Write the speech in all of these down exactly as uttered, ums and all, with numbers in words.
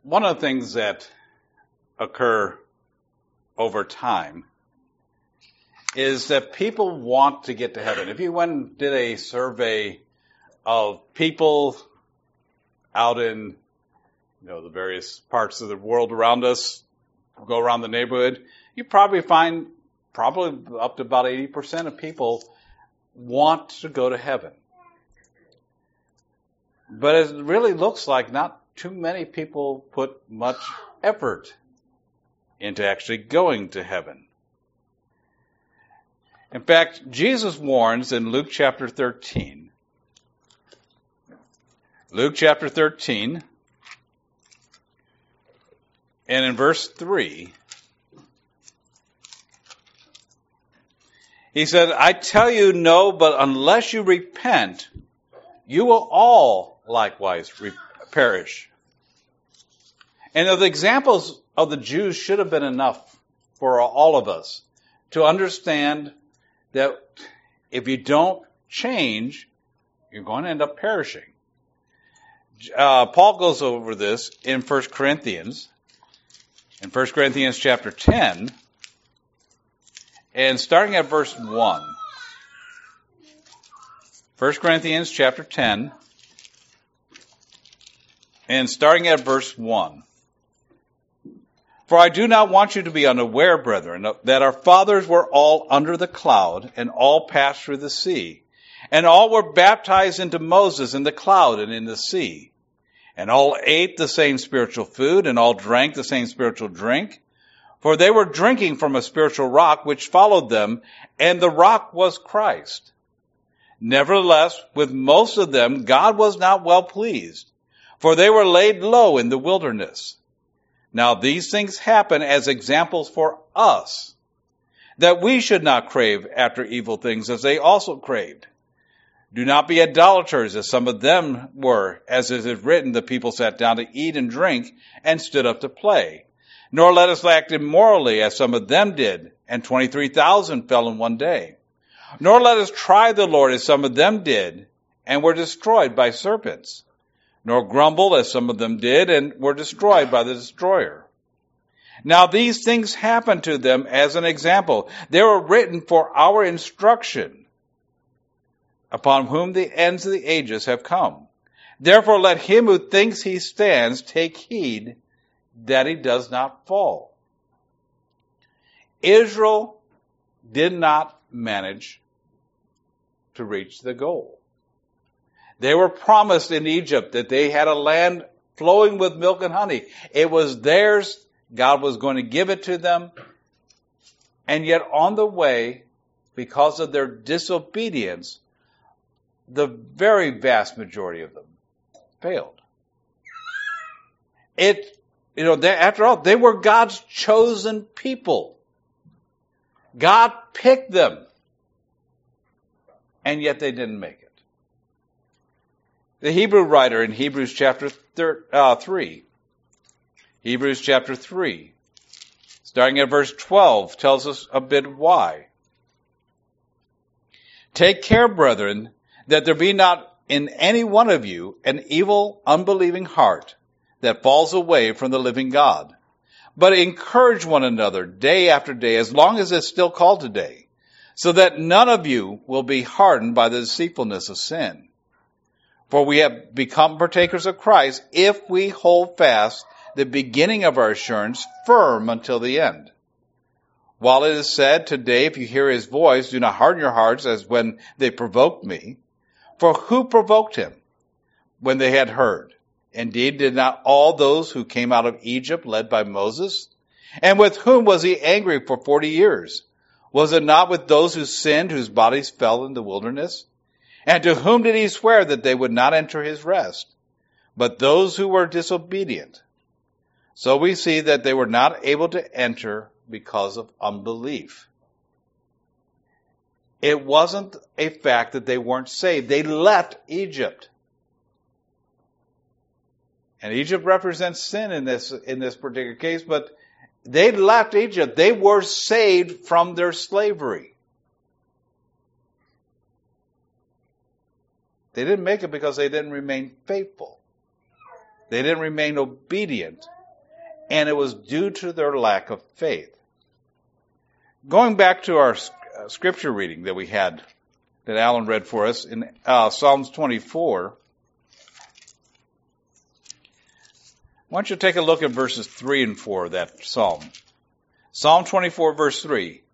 one of the things that occur over time is that people want to get to heaven. If you went and did a survey of people out in, you know, the various parts of the world around us, go around the neighborhood, you probably find probably up to about eighty percent of people want to go to heaven. But it really looks like not too many people put much effort into actually going to heaven. In fact, Jesus warns in Luke chapter thirteen. Luke chapter thirteen, and in verse three, he said, I tell you no, but unless you repent, you will all likewise re- perish. And the examples of the Jews should have been enough for all of us to understand that if you don't change, you're going to end up perishing. Uh, Paul goes over this in First Corinthians, in First Corinthians chapter ten, and starting at verse one. First Corinthians chapter ten, and starting at verse one. For I do not want you to be unaware, brethren, that our fathers were all under the cloud, and all passed through the sea. And all were baptized into Moses in the cloud and in the sea. And all ate the same spiritual food, and all drank the same spiritual drink. For they were drinking from a spiritual rock which followed them, and the rock was Christ. Nevertheless, with most of them God was not well pleased, for they were laid low in the wilderness. Now these things happen as examples for us, that we should not crave after evil things as they also craved. Do not be idolaters as some of them were, as it is written, the people sat down to eat and drink and stood up to play. Nor let us act immorally as some of them did, and twenty-three thousand fell in one day. Nor let us try the Lord as some of them did, and were destroyed by serpents. Nor grumble as some of them did, and were destroyed by the destroyer. Now these things happened to them as an example. They were written for our instruction, upon whom the ends of the ages have come. Therefore let him who thinks he stands take heed that he does not fall. Israel did not manage to reach the goal. They were promised in Egypt that they had a land flowing with milk and honey. It was theirs. God was going to give it to them. And yet on the way, because of their disobedience, the very vast majority of them failed. It, you know, they, after all, they were God's chosen people. God picked them. And yet they didn't make it. The Hebrew writer in Hebrews chapter thir- uh, three, Hebrews chapter three, starting at verse twelve, tells us a bit why. Take care, brethren, that there be not in any one of you an evil, unbelieving heart that falls away from the living God. But encourage one another day after day, as long as it's still called today, so that none of you will be hardened by the deceitfulness of sin. For we have become partakers of Christ if we hold fast the beginning of our assurance firm until the end. While it is said, today, if you hear his voice, do not harden your hearts as when they provoked me. For who provoked him when they had heard? Indeed, did not all those who came out of Egypt led by Moses? And with whom was he angry for forty years? Was it not with those who sinned, whose bodies fell in the wilderness? And to whom did he swear that they would not enter his rest? But those who were disobedient. So we see that they were not able to enter because of unbelief. It wasn't a fact that they weren't saved. They left Egypt. And Egypt represents sin in this, in this particular case, but they left Egypt. They were saved from their slavery. They didn't make it because they didn't remain faithful. They didn't remain obedient, and it was due to their lack of faith. Going back to our uh, scripture reading that we had, that Alan read for us in uh, Psalms twenty-four, why don't you take a look at verses three and four of that psalm. Psalm twenty-four, verse three.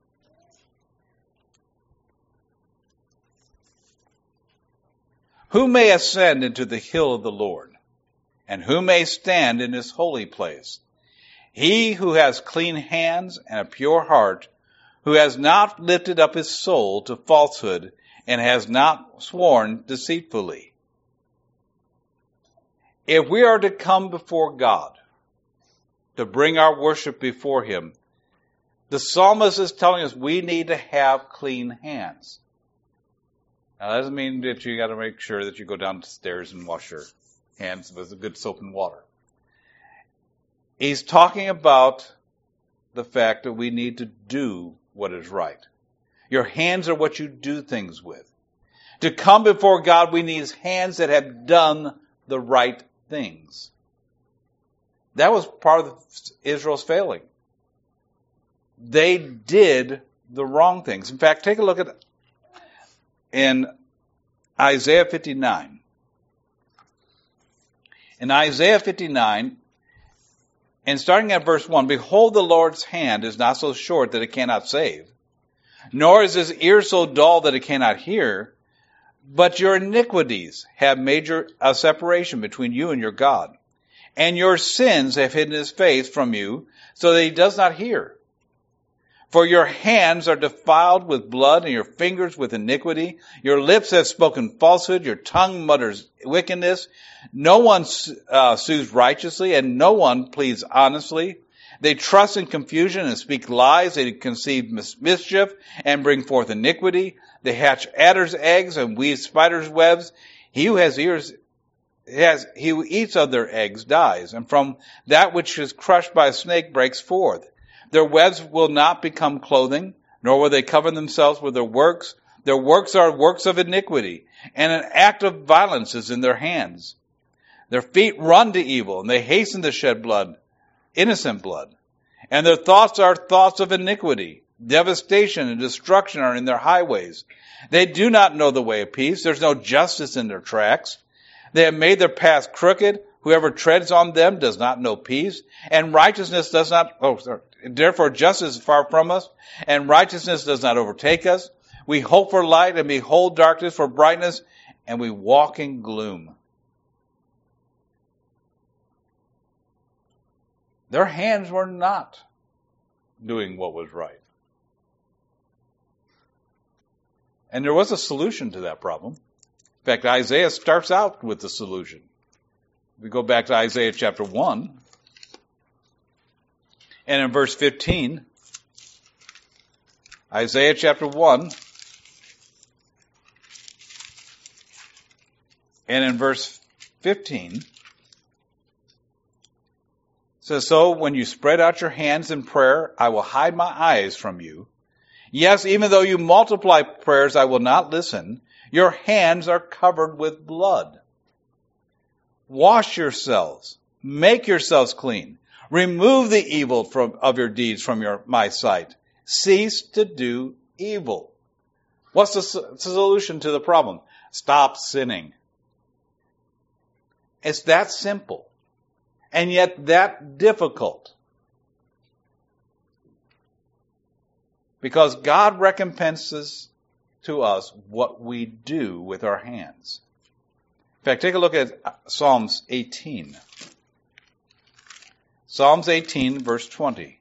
Who may ascend into the hill of the Lord, and who may stand in his holy place? He who has clean hands and a pure heart, who has not lifted up his soul to falsehood, and has not sworn deceitfully. If we are to come before God, to bring our worship before him, the psalmist is telling us we need to have clean hands. Now, that doesn't mean that you got to make sure that you go downstairs and wash your hands with a good soap and water. He's talking about the fact that we need to do what is right. Your hands are what you do things with. To come before God, we need hands that have done the right things. That was part of Israel's failing. They did the wrong things. In fact, take a look at in Isaiah fifty-nine. In Isaiah fifty-nine, and starting at verse one, behold, the Lord's hand is not so short that it cannot save, nor is his ear so dull that it cannot hear, but your iniquities have made your, a separation between you and your God, and your sins have hidden his face from you, so that he does not hear. For your hands are defiled with blood, and your fingers with iniquity. Your lips have spoken falsehood. Your tongue mutters wickedness. No one uh, sues righteously, and no one pleads honestly. They trust in confusion and speak lies. They conceive mis- mischief and bring forth iniquity. They hatch adder's eggs and weave spider's webs. He who has ears, has, he who eats of their eggs dies, and from that which is crushed by a snake breaks forth. Their webs will not become clothing, nor will they cover themselves with their works. Their works are works of iniquity, and an act of violence is in their hands. Their feet run to evil, and they hasten to shed blood, innocent blood. And their thoughts are thoughts of iniquity. Devastation and destruction are in their highways. They do not know the way of peace. There's no justice in their tracks. They have made their paths crooked. Whoever treads on them does not know peace, and righteousness does not, oh, sorry. Therefore justice is far from us, and righteousness does not overtake us. We hope for light and behold darkness for brightness, and we walk in gloom. Their hands were not doing what was right. And there was a solution to that problem. In fact, Isaiah starts out with the solution. We go back to Isaiah chapter one. And in verse fifteen, Isaiah chapter one, and in verse fifteen, says, so when you spread out your hands in prayer, I will hide my eyes from you. Yes, even though you multiply prayers, I will not listen. Your hands are covered with blood. Wash yourselves. Make yourselves clean. Remove the evil from, of your deeds from your, my sight. Cease to do evil. What's the solution to the problem? Stop sinning. It's that simple. And yet that difficult. Because God recompenses to us what we do with our hands. In fact, take a look at Psalms eighteen. Psalms eighteen, verse twenty.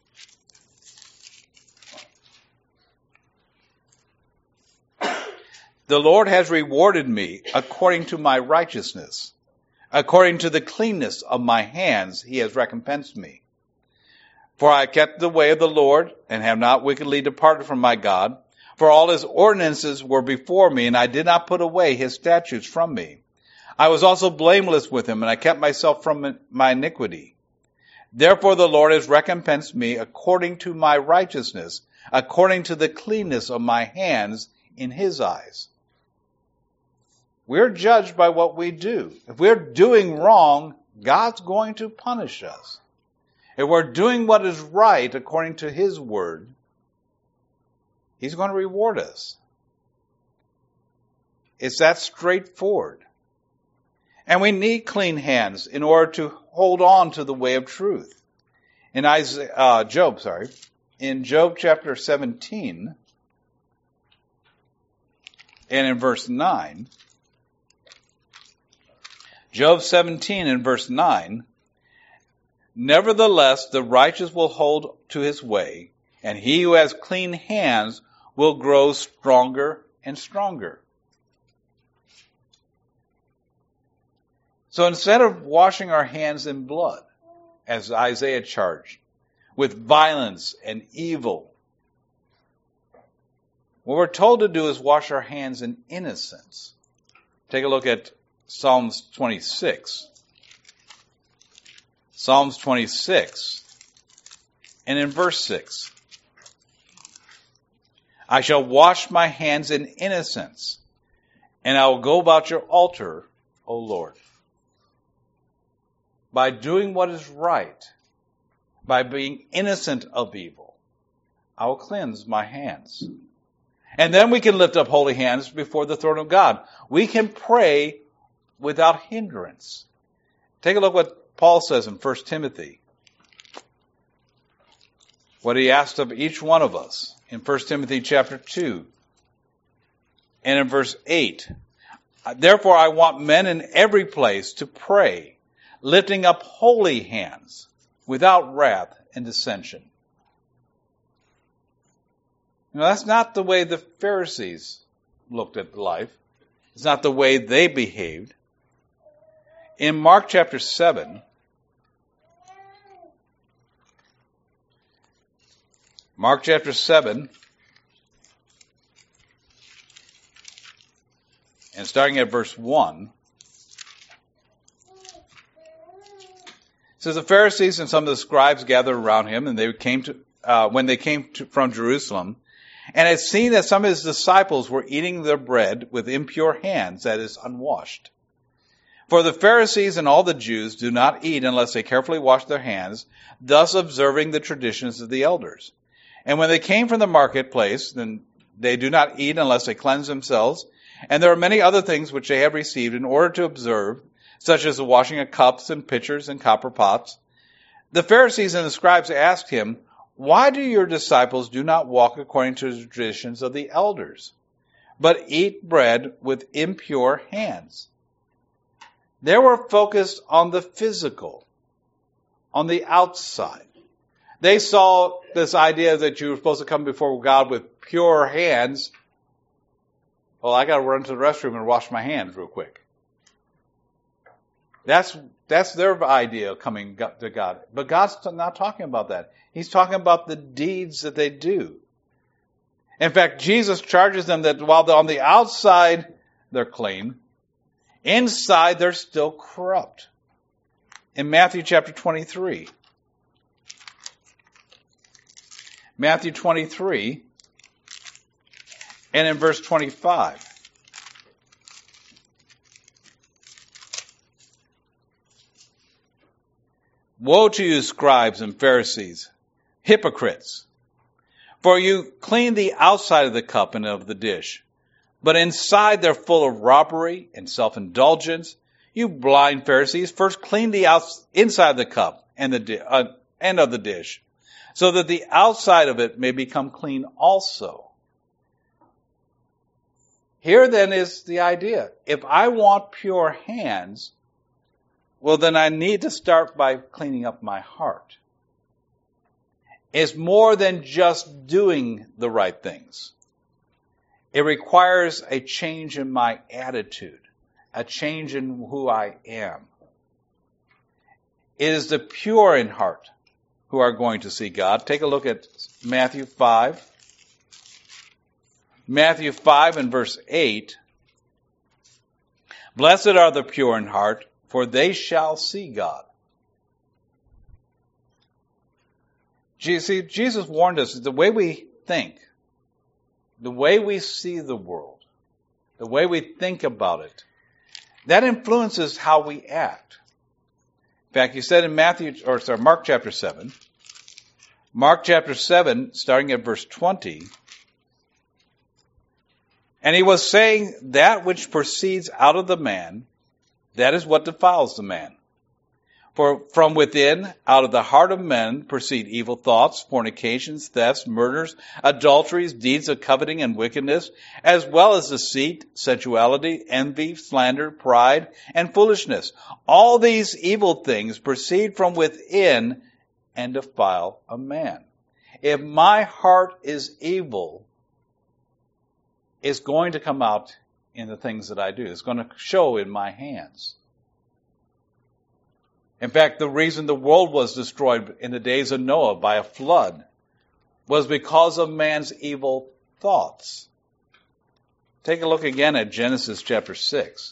The Lord has rewarded me according to my righteousness. According to the cleanness of my hands, he has recompensed me. For I kept the way of the Lord and have not wickedly departed from my God. For all his ordinances were before me, and I did not put away his statutes from me. I was also blameless with him, and I kept myself from my iniquity. Therefore the Lord has recompensed me according to my righteousness, according to the cleanness of my hands in his eyes. We're judged by what we do. If we're doing wrong, God's going to punish us. If we're doing what is right according to His word, He's going to reward us. It's that straightforward. And we need clean hands in order to hold on to the way of truth. In Isaiah, uh, Job, sorry, in Job chapter seventeen, and in verse nine, Job seventeen and verse nine, nevertheless the righteous will hold to his way, and he who has clean hands will grow stronger and stronger. So instead of washing our hands in blood, as Isaiah charged, with violence and evil, what we're told to do is wash our hands in innocence. Take a look at Psalms twenty-six. Psalms twenty-six, and in verse six, I shall wash my hands in innocence, and I will go about your altar, O Lord. By doing what is right, by being innocent of evil, I will cleanse my hands. And then we can lift up holy hands before the throne of God. We can pray without hindrance. Take a look what Paul says in First Timothy. What he asked of each one of us in First Timothy chapter two and in verse eight. Therefore I want men in every place to pray, lifting up holy hands without wrath and dissension. You know, that's not the way the Pharisees looked at life. It's not the way they behaved. In Mark chapter seven, Mark chapter seven, and starting at verse one, it says the Pharisees and some of the scribes gathered around him, and they came to uh, when they came to, from Jerusalem, and had seen that some of his disciples were eating their bread with impure hands, that is, unwashed. For the Pharisees and all the Jews do not eat unless they carefully wash their hands, thus observing the traditions of the elders. And when they came from the marketplace, then they do not eat unless they cleanse themselves. And there are many other things which they have received in order to observe, such as the washing of cups and pitchers and copper pots. The Pharisees and the scribes asked him, why do your disciples do not walk according to the traditions of the elders, but eat bread with impure hands? They were focused on the physical, on the outside. They saw this idea that you were supposed to come before God with pure hands. Well, I got to run to the restroom and wash my hands real quick. That's that's their idea of coming to God. But God's not talking about that. He's talking about the deeds that they do. In fact, Jesus charges them that while they're on the outside, they're clean. Inside, they're still corrupt. In Matthew chapter twenty-three. Matthew twenty-three, and in verse twenty-five. Woe to you, scribes and Pharisees, hypocrites! For you clean the outside of the cup and of the dish, but inside they're full of robbery and self-indulgence. You blind Pharisees, first clean the outs- inside of the cup and the di- uh, and of the dish, so that the outside of it may become clean also. Here then is the idea. If I want pure hands, well then I need to start by cleaning up my heart. It's more than just doing the right things. It requires a change in my attitude, a change in who I am. It is the pure in heart who are going to see God. Take a look at Matthew five. Matthew five and verse eight. Blessed are the pure in heart, for they shall see God. See, Jesus warned us that the way we think, the way we see the world, the way we think about it, that influences how we act. In fact, he said in Matthew, or sorry, Mark chapter seven, Mark chapter seven, starting at verse twenty, and he was saying, that which proceeds out of the man, that is what defiles the man. For from within, out of the heart of men, proceed evil thoughts, fornications, thefts, murders, adulteries, deeds of coveting and wickedness, as well as deceit, sensuality, envy, slander, pride, and foolishness. All these evil things proceed from within and defile a man. If my heart is evil, it's going to come out in the things that I do. It's going to show in my hands. In fact, the reason the world was destroyed in the days of Noah by a flood was because of man's evil thoughts. Take a look again at Genesis chapter six.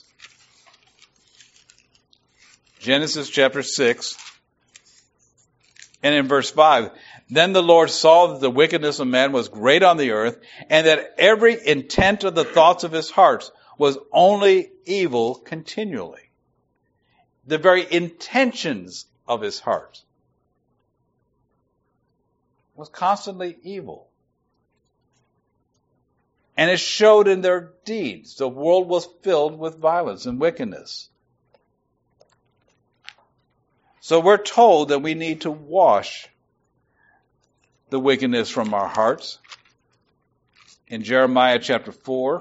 Genesis chapter six, and in verse five, then the Lord saw that the wickedness of man was great on the earth, and that every intent of the thoughts of his heart was only evil continually. The very intentions of his heart was constantly evil. And it showed in their deeds. The world was filled with violence and wickedness. So we're told that we need to wash the wickedness from our hearts. In Jeremiah chapter four,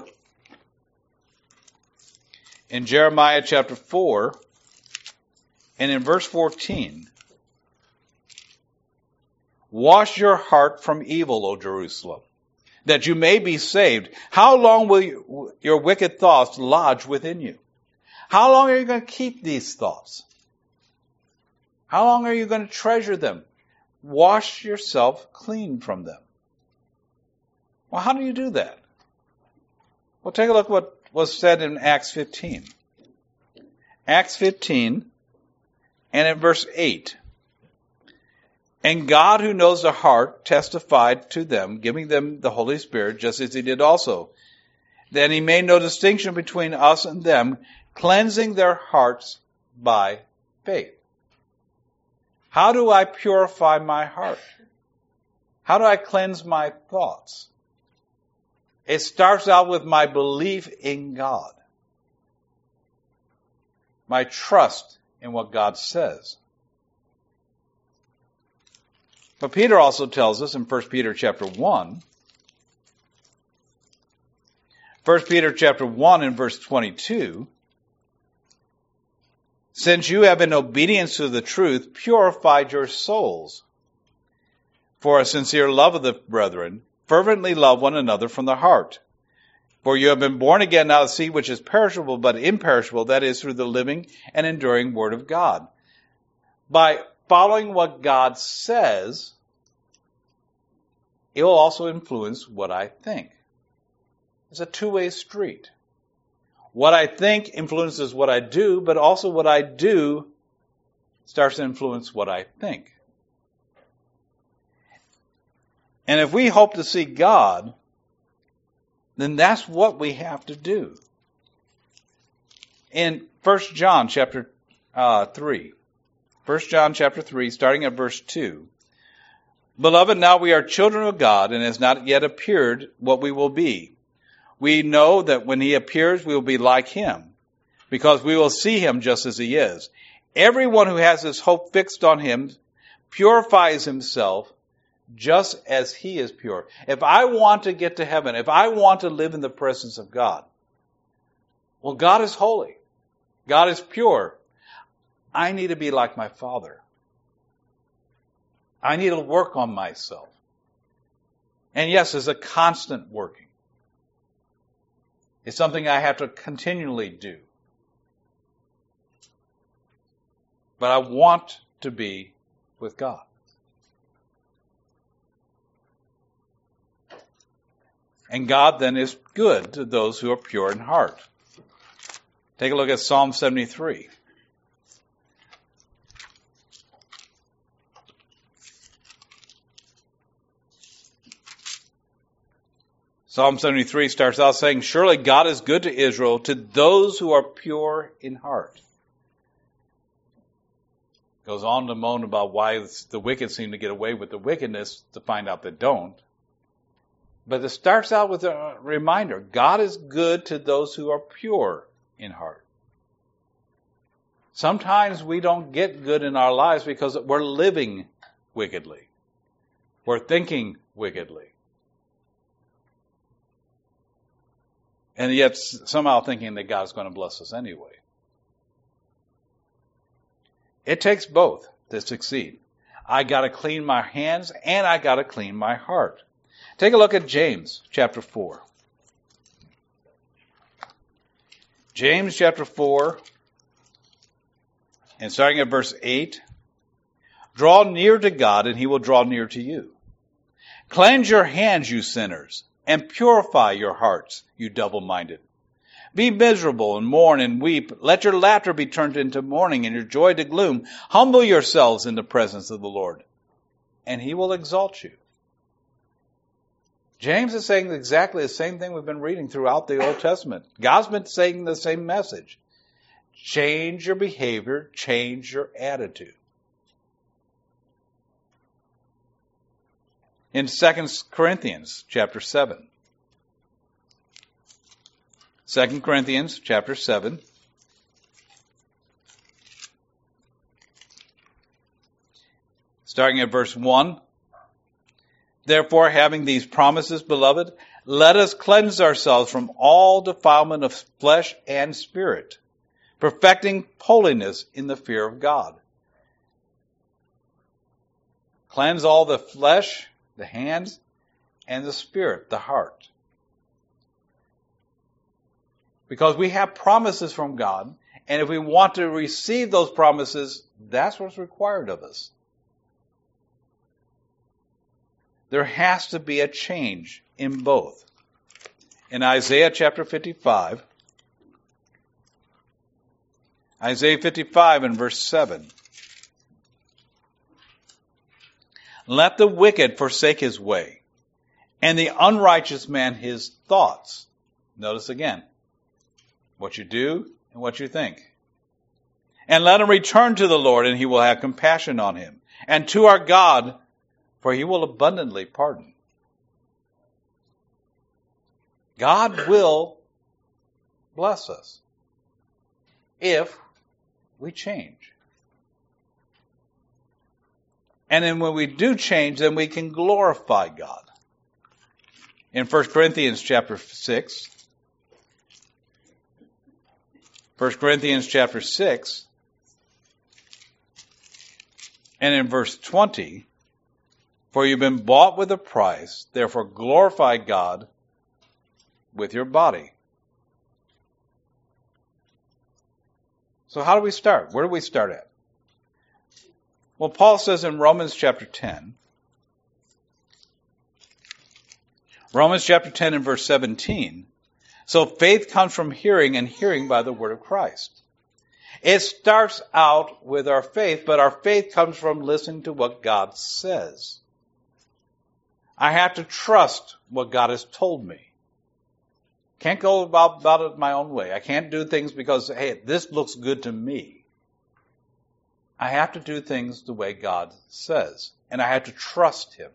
in Jeremiah chapter four, and in verse fourteen, wash your heart from evil, O Jerusalem, that you may be saved. How long will you, your wicked thoughts lodge within you? How long are you going to keep these thoughts? How long are you going to treasure them? Wash yourself clean from them. Well, how do you do that? Well, take a look at what was said in Acts fifteen. Acts fifteen, and in verse eight. And God, who knows the heart, testified to them, giving them the Holy Spirit, just as he did also. Then he made no distinction between us and them, cleansing their hearts by faith. How do I purify my heart? How do I cleanse my thoughts? It starts out with my belief in God. My trust in what God says. But Peter also tells us in First Peter chapter one, First Peter chapter one and verse twenty-two, since you have in obedience to the truth purified your souls for a sincere love of the brethren, fervently love one another from the heart. For you have been born again, not of seed which is perishable, but imperishable, that is, through the living and enduring word of God. By following what God says, it will also influence what I think. It's a two-way street. What I think influences what I do, but also what I do starts to influence what I think. And if we hope to see God, then that's what we have to do. In First John chapter uh, three, First John chapter three, starting at verse two, Beloved, now we are children of God, and it has not yet appeared what we will be. We know that when he appears, we will be like him, because we will see him just as he is. Everyone who has his hope fixed on him purifies himself just as he is pure. If I want to get to heaven, if I want to live in the presence of God, well, God is holy. God is pure. I need to be like my Father. I need to work on myself. And yes, it's a constant working. It's something I have to continually do. But I want to be with God. And God then is good to those who are pure in heart. Take a look at Psalm seventy-three. Psalm seventy-three starts out saying, Surely God is good to Israel, to those who are pure in heart. Goes on to moan about why the wicked seem to get away with the wickedness to find out they don't. But it starts out with a reminder. God is good to those who are pure in heart. Sometimes we don't get good in our lives because we're living wickedly. We're thinking wickedly. And yet somehow thinking that God's going to bless us anyway. It takes both to succeed. I got to clean my hands and I got to clean my heart. Take a look at James chapter four. James chapter four, and starting at verse eight. Draw near to God and he will draw near to you. Cleanse your hands, you sinners, and purify your hearts, you double-minded. Be miserable and mourn and weep. Let your laughter be turned into mourning and your joy to gloom. Humble yourselves in the presence of the Lord, and he will exalt you. James is saying exactly the same thing we've been reading throughout the Old Testament. God's been saying the same message. Change your behavior, change your attitude. In Second Corinthians chapter seven. Second Corinthians chapter seven. Starting at verse one. Therefore, having these promises, beloved, let us cleanse ourselves from all defilement of flesh and spirit, perfecting holiness in the fear of God. Cleanse all the flesh, the hands, and the spirit, the heart. Because we have promises from God, and if we want to receive those promises, that's what's required of us. There has to be a change in both. In Isaiah chapter fifty-five, Isaiah fifty-five and verse seven. Let the wicked forsake his way, and the unrighteous man his thoughts. Notice again, what you do and what you think. And let him return to the Lord, and he will have compassion on him. And to our God, for he will abundantly pardon. God will bless us if we change. And then when we do change, then we can glorify God. In First Corinthians chapter six, First Corinthians chapter six, and in verse twenty, for you've been bought with a price, therefore glorify God with your body. So how do we start? Where do we start at? Well, Paul says in Romans chapter ten, Romans chapter ten and verse seventeen, so faith comes from hearing, and hearing by the word of Christ. It starts out with our faith, but our faith comes from listening to what God says. I have to trust what God has told me. Can't go about, about it my own way. I can't do things because, hey, this looks good to me. I have to do things the way God says, and I have to trust him.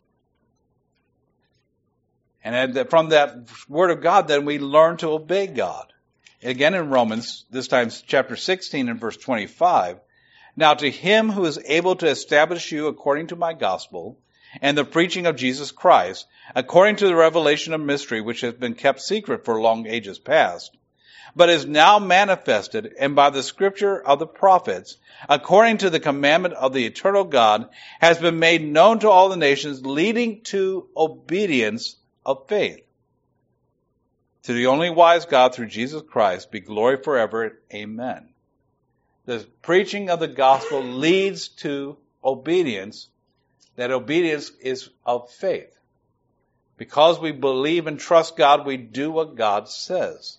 And from that word of God, then we learn to obey God. Again in Romans, this time chapter sixteen and verse twenty-five, now to him who is able to establish you according to my gospel and the preaching of Jesus Christ, according to the revelation of mystery which has been kept secret for long ages past, but is now manifested, and by the scripture of the prophets, according to the commandment of the eternal God, has been made known to all the nations, leading to obedience of faith. To the only wise God through Jesus Christ be glory forever. Amen. The preaching of the gospel leads to obedience. That obedience is of faith. Because we believe and trust God, we do what God says.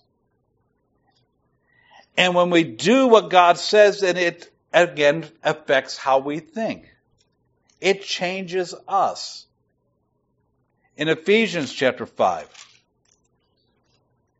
And when we do what God says, then it again affects how we think. It changes us. In Ephesians chapter five,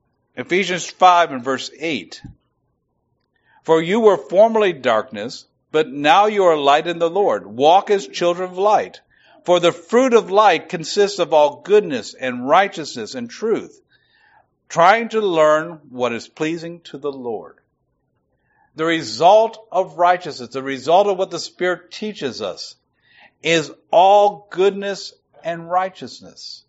Ephesians five and verse eight, for you were formerly darkness, but now you are light in the Lord. Walk as children of light. For the fruit of light consists of all goodness and righteousness and truth, trying to learn what is pleasing to the Lord. The result of righteousness, the result of what the Spirit teaches us, is all goodness and righteousness.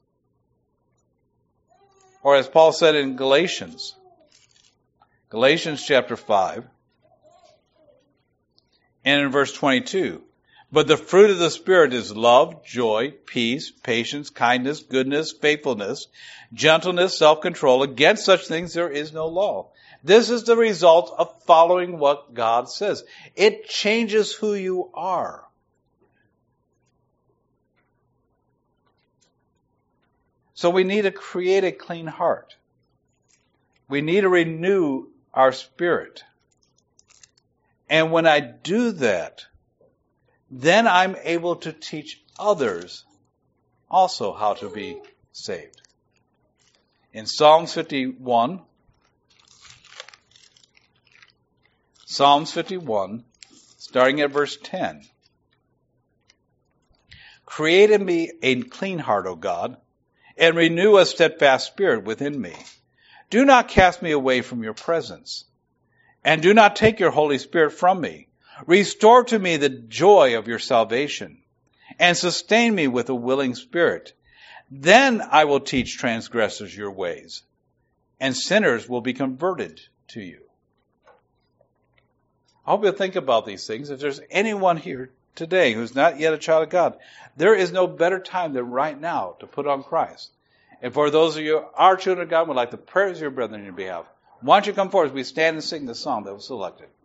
Or as Paul said in Galatians, Galatians chapter five, and in verse twenty-two, but the fruit of the Spirit is love, joy, peace, patience, kindness, goodness, faithfulness, gentleness, self-control. Against such things there is no law. This is the result of following what God says. It changes who you are. So we need to create a clean heart. We need to renew our spirit. And when I do that, then I'm able to teach others also how to be saved. In Psalms fifty-one, Psalms fifty-one, starting at verse ten. Create in me a clean heart, O God, and renew a steadfast spirit within me. Do not cast me away from your presence, and do not take your Holy Spirit from me. Restore to me the joy of your salvation, and sustain me with a willing spirit. Then I will teach transgressors your ways, and sinners will be converted to you. I hope you'll think about these things. If there's anyone here today who's not yet a child of God, there is no better time than right now to put on Christ. And for those of you who are children of God, would like to pray with your brethren on your behalf, why don't you come forward as we stand and sing the song that was selected.